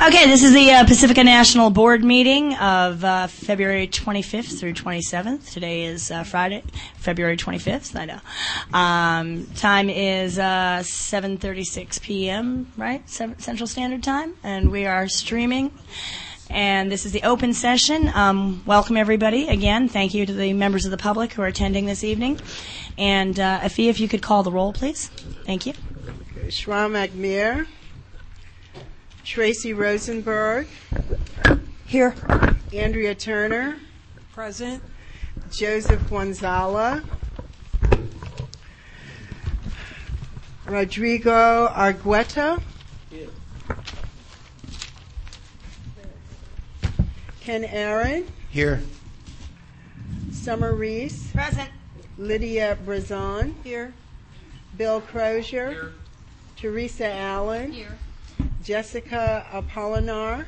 Okay, this is the Pacifica National Board meeting of February 25th through 27th. Today is Friday, February 25th, I know. Time is 7:36 p.m., right? Central Standard Time, and we are streaming. And this is the open session. Welcome, everybody. Again, thank you to the members of the public who are attending this evening. And Afia, if you could call the roll, please. Thank you. Okay. Shram Agmir. Tracy Rosenberg. Here. Andrea Turner. Present. Joseph Wanzala. Rodrigo Argueta. Here. Ken Aaron. Here. Summer Reese. Present. Lydia Brazon. Here. Bill Crozier. Here. Teresa Allen. Here. Jessica Apolinar.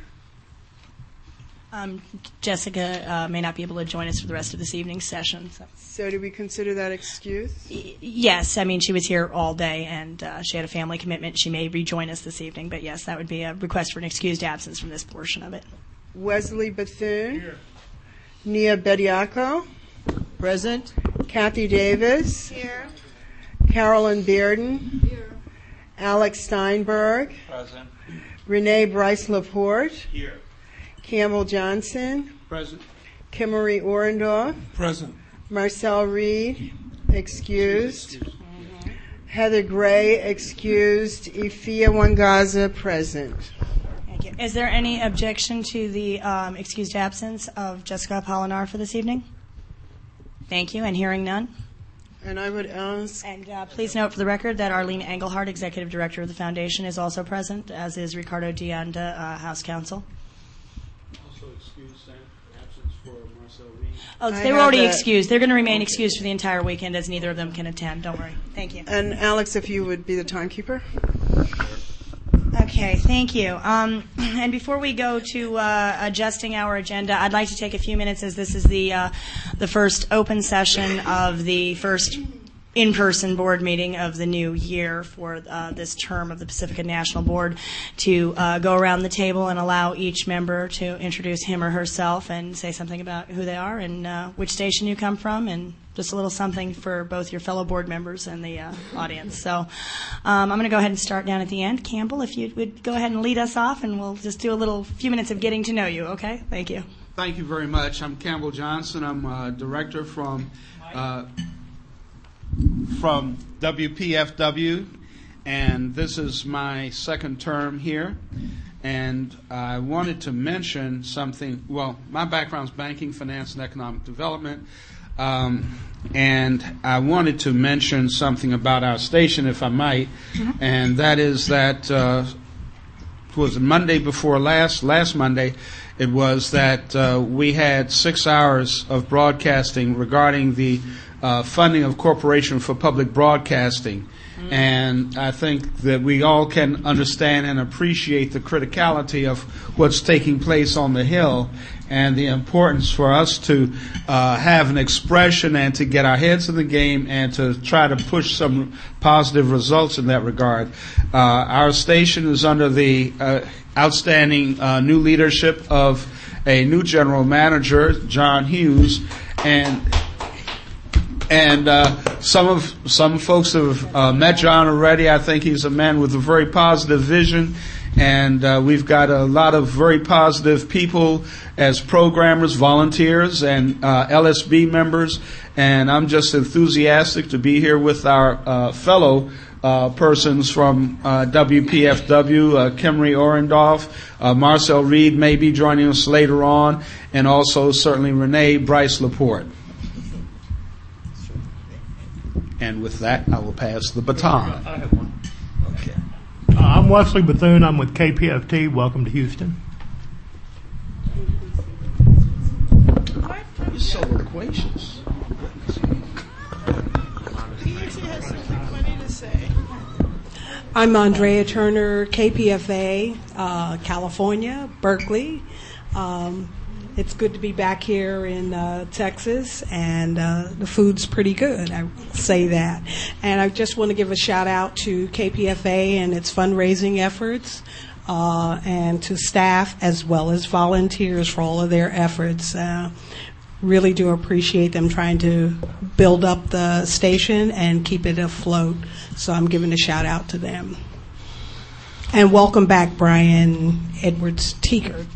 Jessica may not be able to join us for the rest of this evening's session. So do we consider that excuse? Yes, I mean, she was here all day, and she had a family commitment. She may rejoin us this evening, but yes, that would be a request for an excused absence from this portion of it. Wesley Bethune. Here. Nia Bediaco. Present. Kathy Davis. Here. Carolyn Bearden. Here. Alex Steinberg. Present. Renee Bryce Laporte. Here. Campbell Johnson. Present. Kimmery Orendorff. Present. Marcel Reed. Excused. Heather Gray. Excused. Ifia Wangaza. Present. Thank you. Is there any objection to the excused absence of Jessica Apolinar for this evening? Thank you, and hearing none. And I would ask... And please note for the record that Arlene Engelhardt, Executive Director of the Foundation, is also present, as is Ricardo Dianda, House Counsel. Also excuse absence for Marcel Reed. Oh, I they were have already that. excused. They're going to remain excused for the entire weekend, as neither of them can attend. Don't worry. Thank you. And Alex, if you would be the timekeeper. Okay, thank you. And before we go to adjusting our agenda, I'd like to take a few minutes, as this is the first open session of the first in-person board meeting of the new year for this term of the Pacifica National Board, to go around the table and allow each member to introduce him or herself and say something about who they are and which station you come from, and just a little something for both your fellow board members and the audience. So I'm going to go ahead and start down at the end. Campbell, if you would go ahead and lead us off, and we'll just do a few minutes of getting to know you, okay? Thank you. Thank you very much. I'm Campbell Johnson. I'm a director from WPFW, and this is my second term here. And I wanted to mention something. Well, my background is banking, finance, and economic development. And I wanted to mention something about our station, if I might, and that is that was Monday before last Monday, it was that we had 6 hours of broadcasting regarding the funding of Corporation for Public Broadcasting. And I think that we all can understand and appreciate the criticality of what's taking place on the Hill, and the importance for us to have an expression and to get our heads in the game and to try to push some positive results in that regard. Our station is under the outstanding new leadership of a new general manager, John Hughes, and some folks have met John already. I think he's a man with a very positive vision, and we've got a lot of very positive people as programmers, volunteers, and LSB members. And I'm just enthusiastic to be here with our fellow persons from WPFW, Kimmery Orendorff, Marcel Reed may be joining us later on, and also certainly Renee Bryce Laporte. And with that, I will pass the baton. I have one. Okay. I'm Wesley Bethune. I'm with KPFT. Welcome to Houston. You're so loquacious. I'm Andrea Turner, KPFA, California, Berkeley. It's good to be back here in Texas, and the food's pretty good, I say that. And I just want to give a shout out to KPFA and its fundraising efforts. and to staff as well as volunteers for all of their efforts. Really do appreciate them trying to build up the station and keep it afloat. So I'm giving a shout out to them. And welcome back, Brian Edwards-Teager.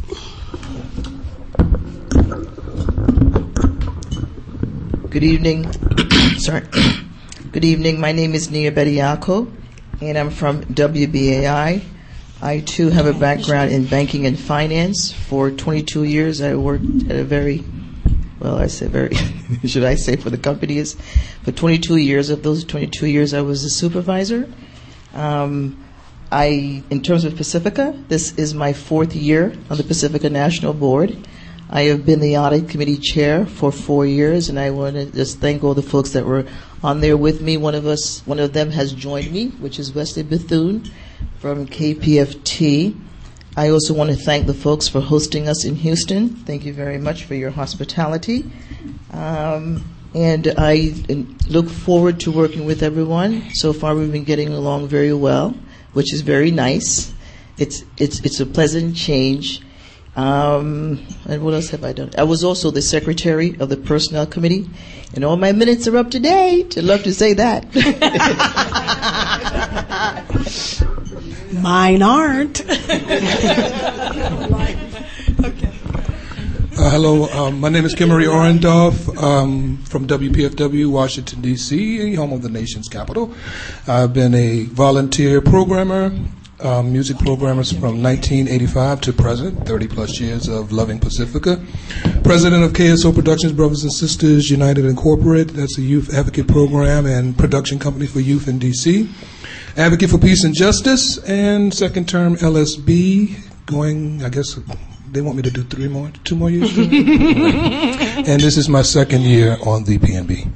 Good evening. Sorry. Good evening. My name is Nia Bediako, and I'm from WBAI. I, too, have a background in banking and finance. For 22 years, I worked at a very, should I say for the company is, for 22 years. Of those 22 years, I was a supervisor. In terms of Pacifica, this is my 4th year on the Pacifica National Board. I have been the audit committee chair for 4 years, and I want to just thank all the folks that were on there with me. One of them has joined me, which is Wesley Bethune from KPFT. I also want to thank the folks for hosting us in Houston. Thank you very much for your hospitality. And I look forward to working with everyone. So far, we've been getting along very well, which is very nice. It's a pleasant change. And what else have I done? I was also the secretary of the personnel committee, and all my minutes are up to date. I'd love to say that. Mine aren't. Hello, my name is Kimmery Orendorff from WPFW, Washington, D.C., home of the nation's capital. I've been a volunteer programmer, music programmers from 1985 to present, 30-plus years of loving Pacifica. President of KSO Productions Brothers and Sisters United Incorporated. That's a youth advocate program and production company for youth in D.C. Advocate for Peace and Justice, and second term LSB, going, I guess, they want me to do 2 more years? And this is my 2nd year on the PNB.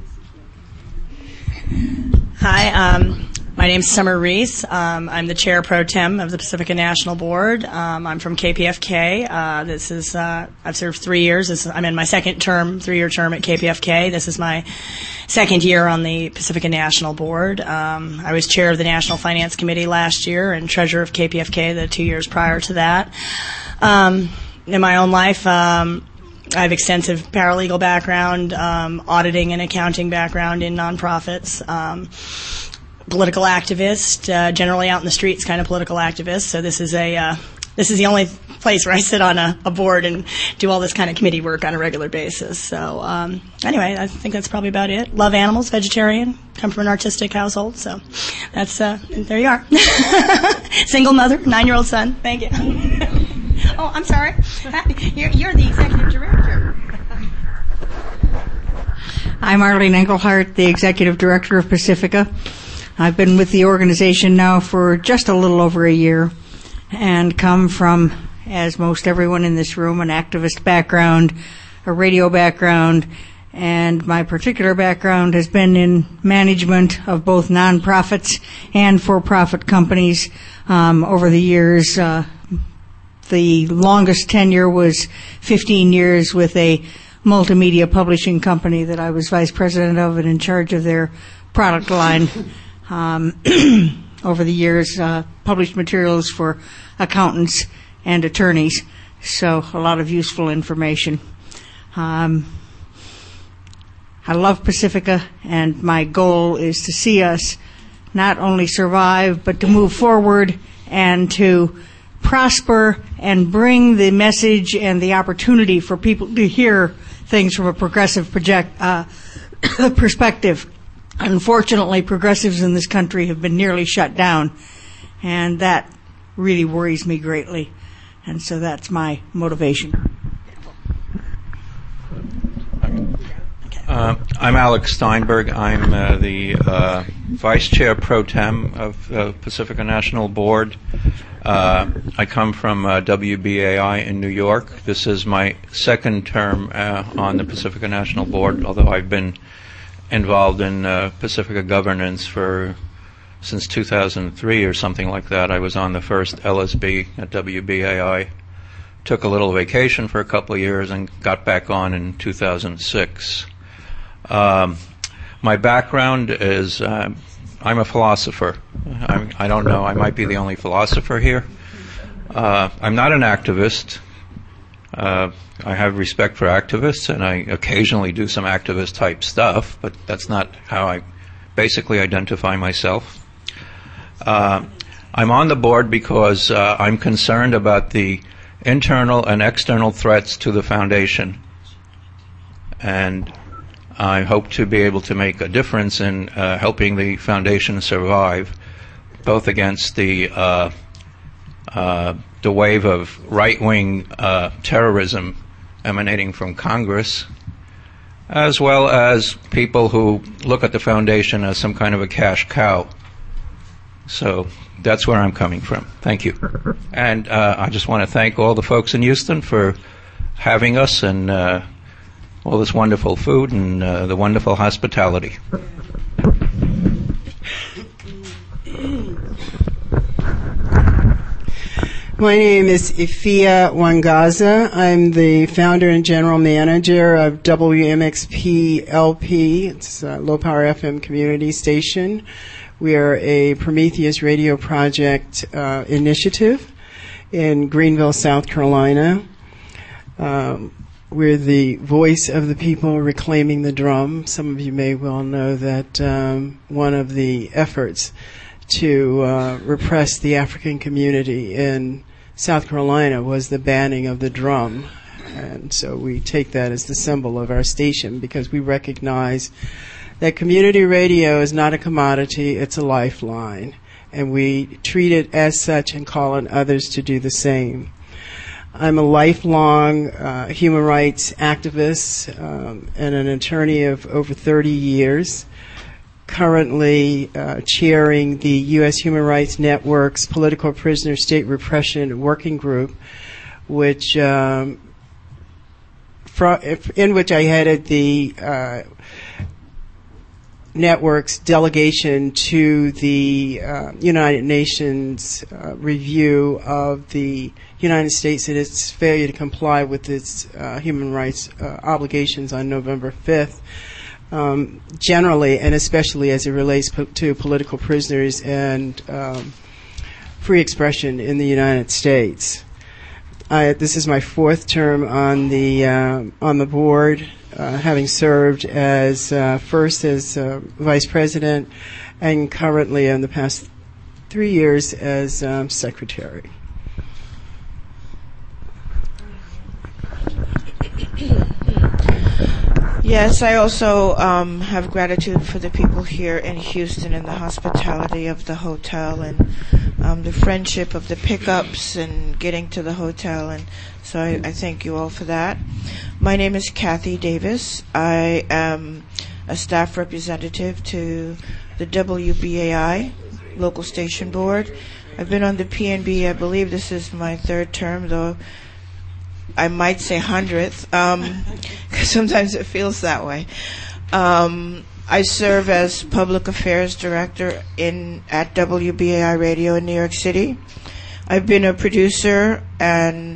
Hi, my name's Summer Reese. I'm the chair pro tem of the Pacifica National Board. I'm from KPFK. I've served 3 years. I'm in my 2nd term, 3-year term at KPFK. This is my 2nd year on the Pacifica National Board. I was chair of the National Finance Committee last year and treasurer of KPFK the 2 years prior to that. In my own life, I have extensive paralegal background, auditing and accounting background in nonprofits, political activist, generally out in the streets kind of political activist. So this is the only place where I sit on a board and do all this kind of committee work on a regular basis. So anyway, I think that's probably about it. Love animals, vegetarian, come from an artistic household. So that's there you are. Single mother, 9-year-old son. Thank you. Oh, I'm sorry. You're the executive director. I'm Arlene Engelhardt, the executive director of Pacifica. I've been with the organization now for just a little over a year and come from, as most everyone in this room, an activist background, a radio background, and my particular background has been in management of both nonprofits and for-profit companies over the years. The longest tenure was 15 years with a multimedia publishing company that I was vice president of and in charge of their product line. Over the years, published materials for accountants and attorneys, so a lot of useful information. I love Pacifica, and my goal is to see us not only survive, but to move forward and to prosper and bring the message and the opportunity for people to hear things from a progressive perspective. Unfortunately, progressives in this country have been nearly shut down, and that really worries me greatly. And so that's my motivation. I'm Alex Steinberg. I'm the Vice Chair Pro Tem of Pacifica National Board. I come from WBAI in New York. This is my 2nd term on the Pacifica National Board, although I've been involved in Pacifica governance since 2003 or something like that. I was on the first LSB at WBAI, took a little vacation for a couple of years, and got back on in 2006. My background is I'm a philosopher. I don't know, I might be the only philosopher here. I'm not an activist. I have respect for activists, and I occasionally do some activist-type stuff, but that's not how I basically identify myself. I'm on the board because I'm concerned about the internal and external threats to the foundation, and I hope to be able to make a difference in helping the foundation survive, both against the wave of right-wing terrorism emanating from Congress, as well as people who look at the foundation as some kind of a cash cow. So that's where I'm coming from. Thank you. And I just want to thank all the folks in Houston for having us, and all this wonderful food and the wonderful hospitality. My name is Ifia Wangaza. I'm the founder and general manager of WMXP LP. It's a low-power FM community station. We are a Prometheus Radio Project initiative in Greenville, South Carolina. We're the voice of the people reclaiming the drum. Some of you may well know that one of the efforts to repress the African community in South Carolina was the banning of the drum. And so we take that as the symbol of our station, because we recognize that community radio is not a commodity, it's a lifeline. And we treat it as such and call on others to do the same. I'm a lifelong human rights activist and an attorney of over 30 years, currently chairing the U.S. Human Rights Network's Political Prisoner State Repression Working Group, which in which I headed the network's delegation to the United Nations review of the United States and its failure to comply with its human rights obligations on November 5th. Generally, and especially as it relates to political prisoners and free expression in the United States. This is my fourth term on the board, having served as first as vice president, and currently in the past 3 years as secretary. Yes, I also have gratitude for the people here in Houston and the hospitality of the hotel and the friendship of the pickups and getting to the hotel. And so I thank you all for that. My name is Kathy Davis. I am a staff representative to the WBAI local station board. I've been on the PNB, I believe this is my third term, though I might say 100th, because sometimes it feels that way. I serve as public affairs director at WBAI Radio in New York City. I've been a producer and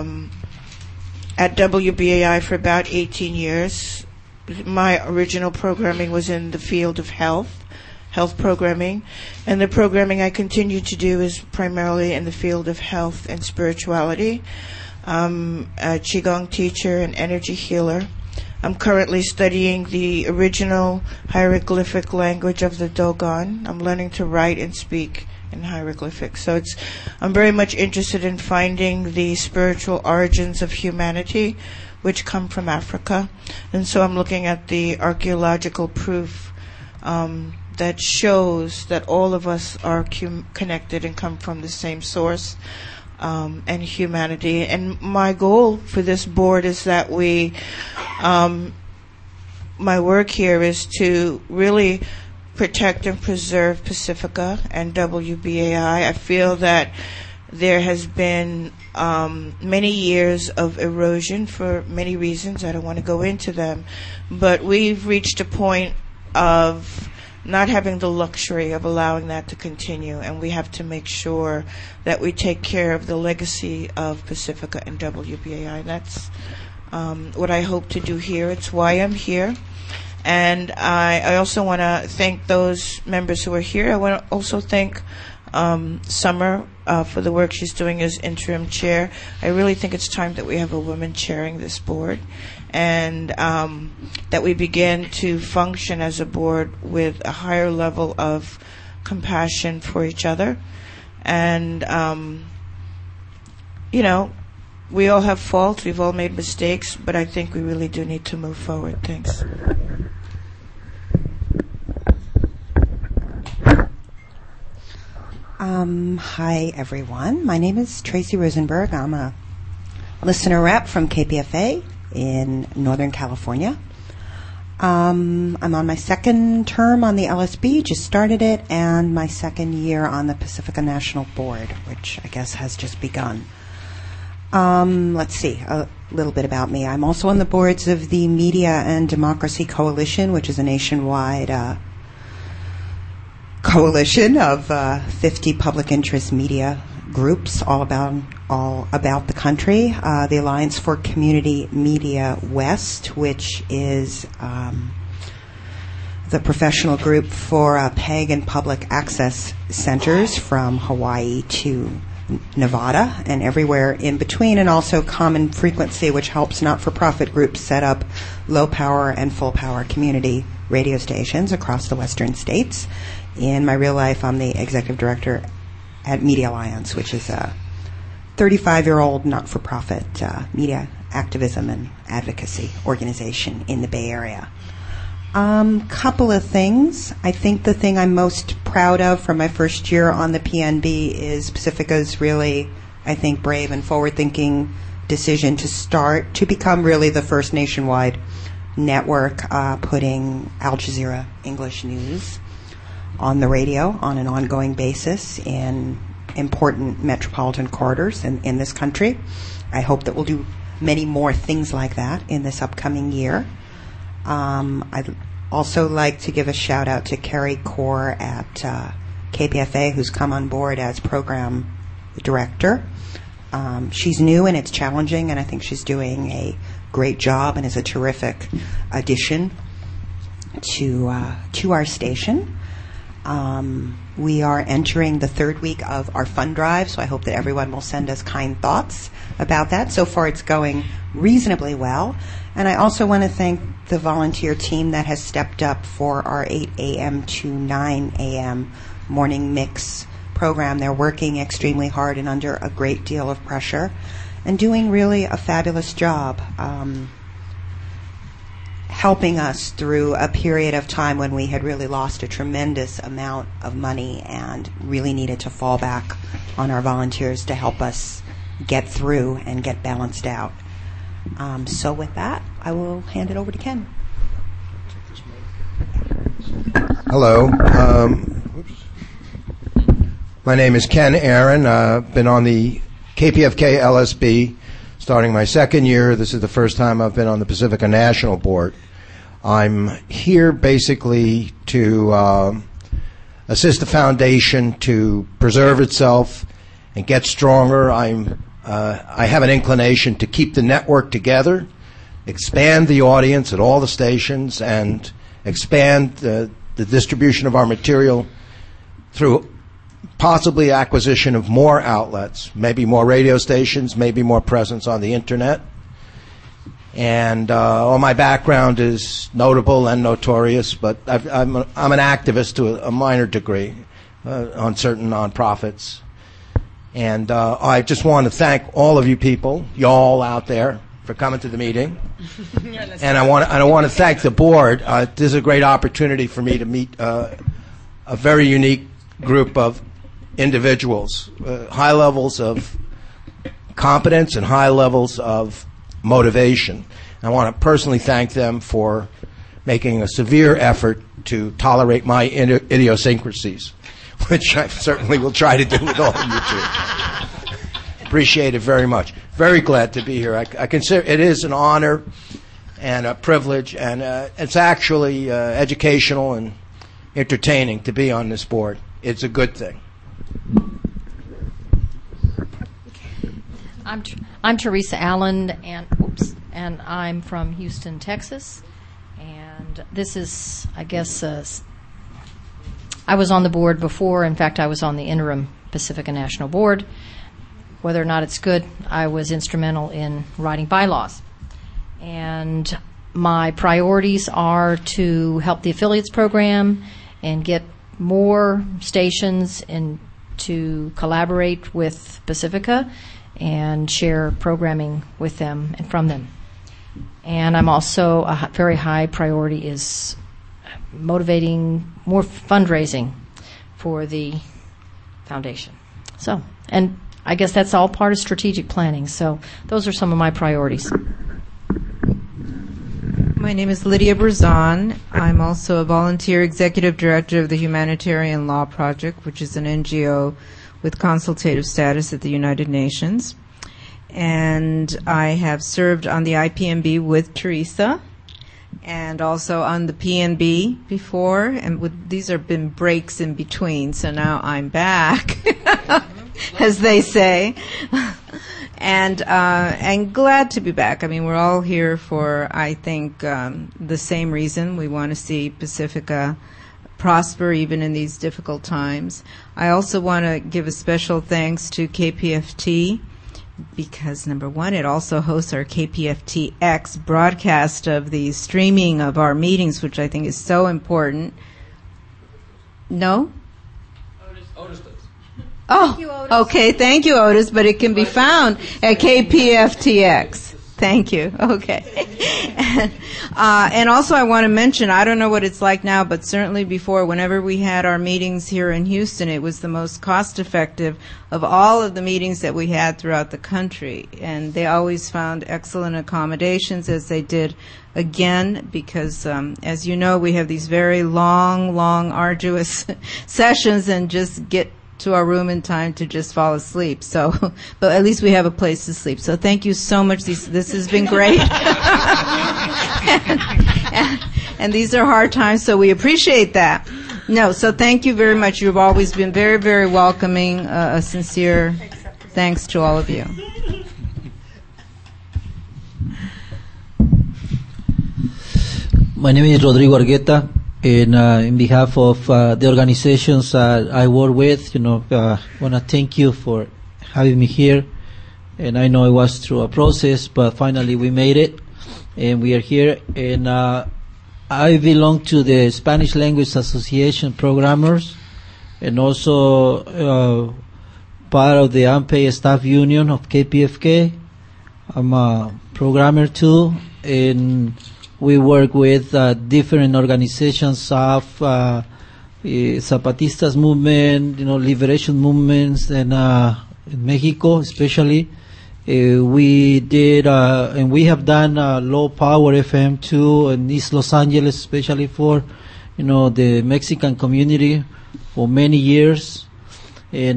at WBAI for about 18 years. My original programming was in the field of health programming, and the programming I continue to do is primarily in the field of health and spirituality. I'm a Qigong teacher and energy healer. I'm currently studying the original hieroglyphic language of the Dogon. I'm learning to write and speak in hieroglyphics. So I'm very much interested in finding the spiritual origins of humanity, which come from Africa. And so I'm looking at the archaeological proof that shows that all of us are connected and come from the same source. And humanity. And my goal for this board is that my work here is to really protect and preserve Pacifica and WBAI. I feel that there has been many years of erosion for many reasons. I don't want to go into them. But we've reached a point of not having the luxury of allowing that to continue, and we have to make sure that we take care of the legacy of Pacifica and WBAI. That's what I hope to do here. It's why I'm here. And I also want to thank those members who are here. I want to also thank Summer for the work she's doing as interim chair. I really think it's time that we have a woman chairing this board, and that we begin to function as a board with a higher level of compassion for each other. And, we all have faults, we've all made mistakes, but I think we really do need to move forward. Thanks. Hi, everyone. My name is Tracy Rosenberg. I'm a listener rep from KPFA in Northern California. I'm on my second term on the LSB, just started it, and my second year on the Pacifica National Board, which I guess has just begun. Let's see, a little bit about me. I'm also on the boards of the Media and Democracy Coalition, which is a nationwide coalition of 50 public interest media groups all about the country. The Alliance for Community Media West, which is the professional group for PEG and public access centers from Hawaii to Nevada and everywhere in between, and also Common Frequency, which helps not-for-profit groups set up low-power and full-power community radio stations across the western states. In my real life, I'm the executive director at Media Alliance, which is a 35-year-old not-for-profit media activism and advocacy organization in the Bay Area. Couple of things. I think the thing I'm most proud of from my first year on the PNB is Pacifica's really, I think, brave and forward-thinking decision to become really the first nationwide network putting Al Jazeera English news on the radio on an ongoing basis in important metropolitan corridors in this country. I hope that we'll do many more things like that in this upcoming year. I'd also like to give a shout out to Carrie Core at KPFA, who's come on board as program director. She's new and it's challenging, and I think she's doing a great job and is a terrific addition to our station. We are entering the third week of our fund drive, so I hope that everyone will send us kind thoughts about that. So far it's going reasonably well. And I also want to thank the volunteer team that has stepped up for our 8 a.m. to 9 a.m. morning mix program. They're working extremely hard and under a great deal of pressure and doing really a fabulous job helping us through a period of time when we had really lost a tremendous amount of money and really needed to fall back on our volunteers to help us get through and get balanced out. So with that, I will hand it over to Ken. Hello. My name is Ken Aaron. I've been on the KPFK LSB starting my second year. This is the first time I've been on the Pacifica National Board. I'm here basically to assist the foundation to preserve itself and get stronger. I have an inclination to keep the network together, expand the audience at all the stations, and expand the distribution of our material through possibly acquisition of more outlets, maybe more radio stations, maybe more presence on the internet. And all my background is notable and notorious, but I'm an activist to a minor degree on certain nonprofits. And I just want to thank all of you people, y'all out there, for coming to the meeting. And I want to thank the board. This is a great opportunity for me to meet a very unique group of individuals, high levels of competence and high levels of motivation. I want to personally thank them for making a severe effort to tolerate my idiosyncrasies, which I certainly will try to do with all of you too. Appreciate it very much. Very glad to be here. I consider it is an honor and a privilege, and it's actually educational and entertaining to be on this board. It's a good thing. I'm Teresa Allen, and I'm from Houston, Texas. And this is, I guess, I was on the board before. In fact, I was on the interim Pacifica National Board. Whether or not it's good, I was instrumental in writing bylaws. And my priorities are to help the affiliates program and get more stations and to collaborate with Pacifica and share programming with them and from them. And I'm also, a very high priority is motivating more fundraising for the foundation. So, and I guess that's all part of strategic planning. So those are some of my priorities. My name is Lydia Berzon. I'm also a volunteer executive director of the Humanitarian Law Project, which is an NGO with consultative status at the United Nations. And I have served on the IPMB with Teresa and also on the PNB before. And these have been breaks in between, so now I'm back, as they say. And glad to be back. I mean, we're all here for, I think, the same reason. We want to see Pacifica prosper even in these difficult times. I also want to give a special thanks to KPFT because, number one, it also hosts our KPFT-X broadcast of the streaming of our meetings, which I think is so important. No? Otis does. Oh, okay. Thank you, Otis. But it can be found at KPFT-X. Thank you. Okay. And also I want to mention, I don't know what it's like now, but certainly before, whenever we had our meetings here in Houston, it was the most cost-effective of all of the meetings that we had throughout the country. And they always found excellent accommodations, as they did again, because, as you know, we have these very long, arduous sessions and just get to our room in time to just fall asleep. So, but at least we have a place to sleep. So thank you so much. This has been great. and these are hard times, so we appreciate that. No, so thank you very much. You've always been very, very welcoming. A sincere thanks to all of you. My name is Rodrigo Argueta. And in behalf of the organizations I work with, I want to thank you for having me here. And I know it was through a process, but finally we made it, and we are here. And I belong to the Spanish Language Association Programmers, and also part of the unpaid staff union of KPFK. I'm a programmer too, and we work with different organizations of Zapatistas movement, liberation movements, and in Mexico especially. We did, and we have done low power FM too in East Los Angeles, especially for, the Mexican community for many years. And,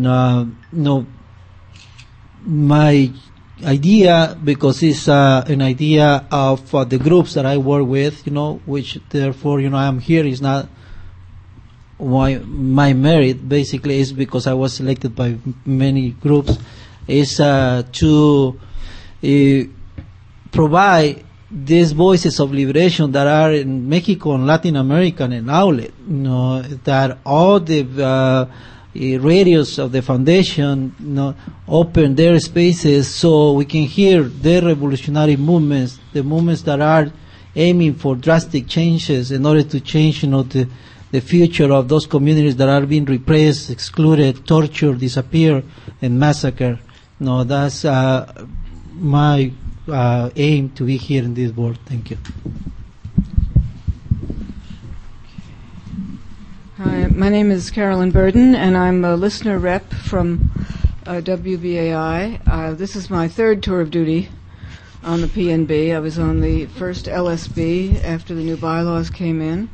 my idea, because it's an idea of the groups that I work with, which therefore, I'm here, is not my merit, basically, is because I was selected by many groups, is to provide these voices of liberation that are in Mexico and Latin America and an outlet, that all the radios of the foundation open their spaces so we can hear their revolutionary movements, the movements that are aiming for drastic changes in order to change the future of those communities that are being repressed, excluded, tortured, disappeared, and massacred. That's my aim to be here in this board. Thank you. Hi, my name is Carolyn Burden, and I'm a listener rep from WBAI. This is my third tour of duty on the PNB. I was on the first LSB after the new bylaws came in.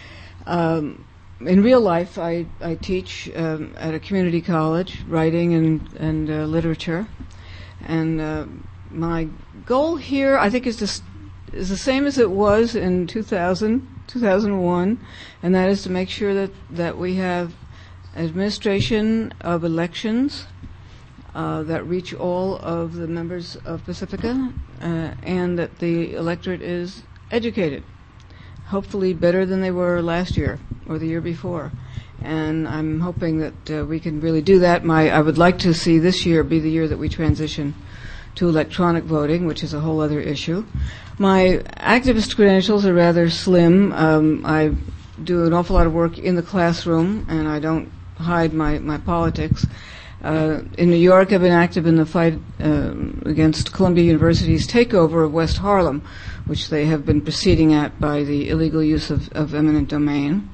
In real life, I teach at a community college, writing and literature. And my goal here, I think, is the same as it was in 2001, and that is to make sure that we have administration of elections that reach all of the members of Pacifica, and that the electorate is educated, hopefully better than they were last year or the year before. and I'm hoping that we can really do that. I would like to see this year be the year that we transition to electronic voting, which is a whole other issue. My activist credentials are rather slim. I do an awful lot of work in the classroom, and I don't hide my politics. In New York, I've been active in the fight against Columbia University's takeover of West Harlem, which they have been proceeding at by the illegal use of eminent domain.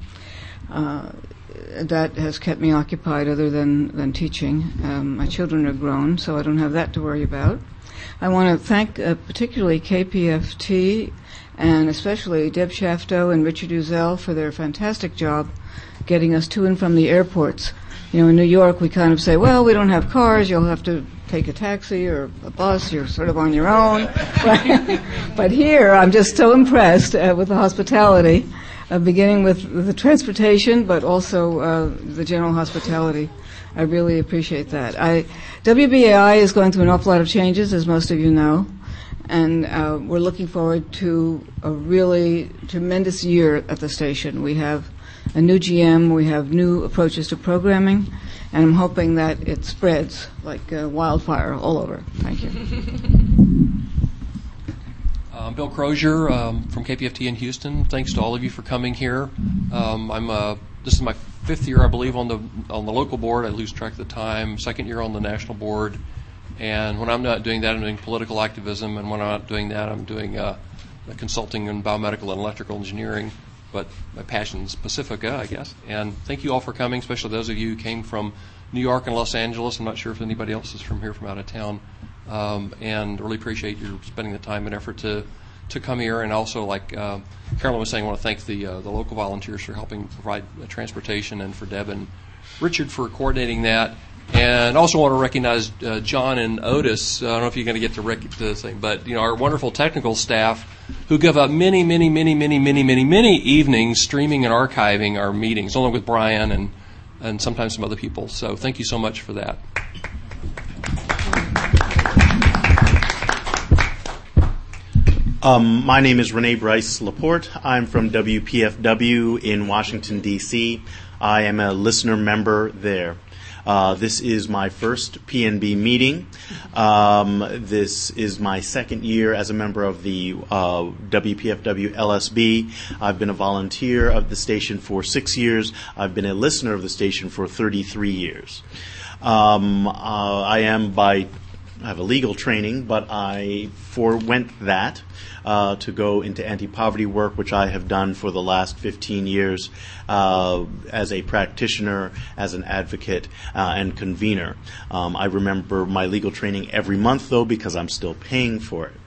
That has kept me occupied other than teaching. My children are grown, so I don't have that to worry about. I want to thank particularly KPFT and especially Deb Shafto and Richard Uzel for their fantastic job getting us to and from the airports. You know, in New York, we kind of say, well, we don't have cars, you'll have to take a taxi or a bus, you're sort of on your own. But here, I'm just so impressed with the hospitality, beginning with the transportation, but also the general hospitality. I really appreciate that. WBAI is going through an awful lot of changes, as most of you know, and we're looking forward to a really tremendous year at the station. We have a new GM, we have new approaches to programming, and I'm hoping that it spreads like wildfire all over. Thank you. I'm Bill Crozier from KPFT in Houston. Thanks to all of you for coming here. This is my 5th year, I believe, on the local board. I lose track of the time. 2nd year on the national board. And when I'm not doing that, I'm doing political activism. And when I'm not doing that, I'm doing consulting in biomedical and electrical engineering. But my passion is Pacifica, I guess. And thank you all for coming, especially those of you who came from New York and Los Angeles. I'm not sure if anybody else is from here, from out of town. And really appreciate your spending the time and effort to come here. And also, like Carolyn was saying, I want to thank the local volunteers for helping provide transportation, and for Deb and Richard for coordinating that. And also want to recognize John and Otis. I don't know if you're going to get to this thing, but our wonderful technical staff who give up many evenings streaming and archiving our meetings, along with Brian and sometimes some other people. So thank you so much for that. My name is Renee Bryce Laporte. I'm from WPFW in Washington, D.C. I am a listener member there. This is my first PNB meeting. This is my 2nd year as a member of the WPFW LSB. I've been a volunteer of the station for 6 years. I've been a listener of the station for 33 years. I have a legal training, but I forewent that to go into anti-poverty work, which I have done for the last 15 years as a practitioner, as an advocate, and convener. I remember my legal training every month, though, because I'm still paying for it.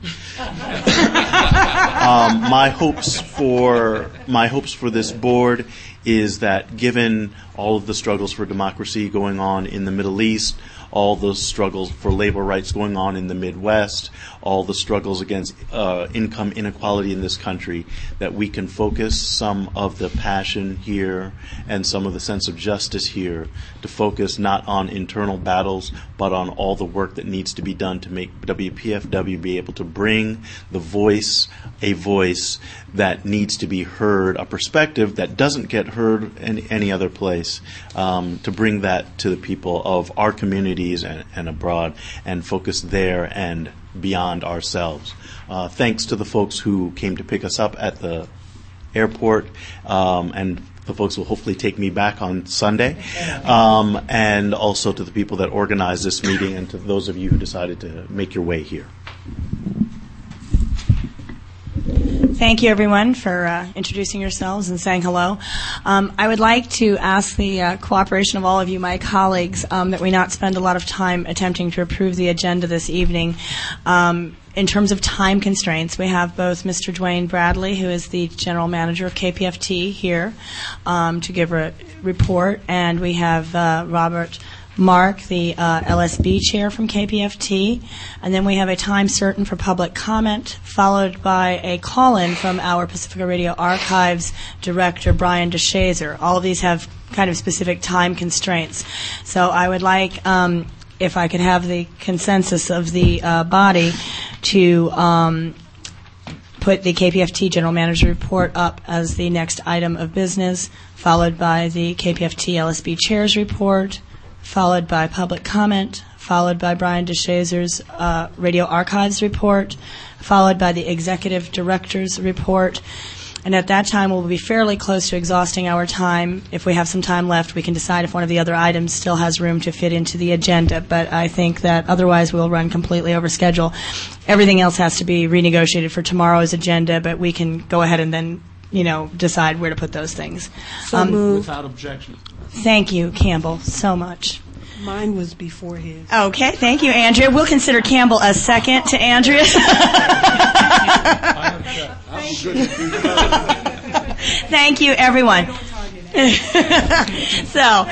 My hopes for this board is that, given all of the struggles for democracy going on in the Middle East, all the struggles for labor rights going on in the Midwest, all the struggles against income inequality in this country, that we can focus some of the passion here and some of the sense of justice here to focus not on internal battles, but on all the work that needs to be done to make WPFW be able to bring a voice that needs to be heard, a perspective that doesn't get heard in any other place, to bring that to the people of our communities and abroad, and focus there and beyond ourselves. Thanks to the folks who came to pick us up at the airport, and the folks will hopefully take me back on Sunday, and also to the people that organized this meeting, and to those of you who decided to make your way here. Thank you, everyone, for introducing yourselves and saying hello. I would like to ask the cooperation of all of you, my colleagues, that we not spend a lot of time attempting to approve the agenda this evening. In terms of time constraints, we have both Mr. Dwayne Bradley, who is the general manager of KPFT, here to give a report, and we have Robert Mark, the LSB chair from KPFT, and then we have a time certain for public comment, followed by a call-in from our Pacifica Radio Archives director, Brian DeShazer. All of these have kind of specific time constraints. So I would like, if I could have the consensus of the body, to put the KPFT General Manager report up as the next item of business, followed by the KPFT LSB Chair's report, followed by public comment, followed by Brian DeShazer's Radio Archives report, followed by the Executive Director's report. And at that time, we'll be fairly close to exhausting our time. If we have some time left, we can decide if one of the other items still has room to fit into the agenda. But I think that otherwise we'll run completely over schedule. Everything else has to be renegotiated for tomorrow's agenda, but we can go ahead and then, decide where to put those things. Without objection. Thank you, Campbell, so much. Mine was before his. Okay, thank you, Andrea. We'll consider Campbell a second to Andrea's. Thank you, everyone. So,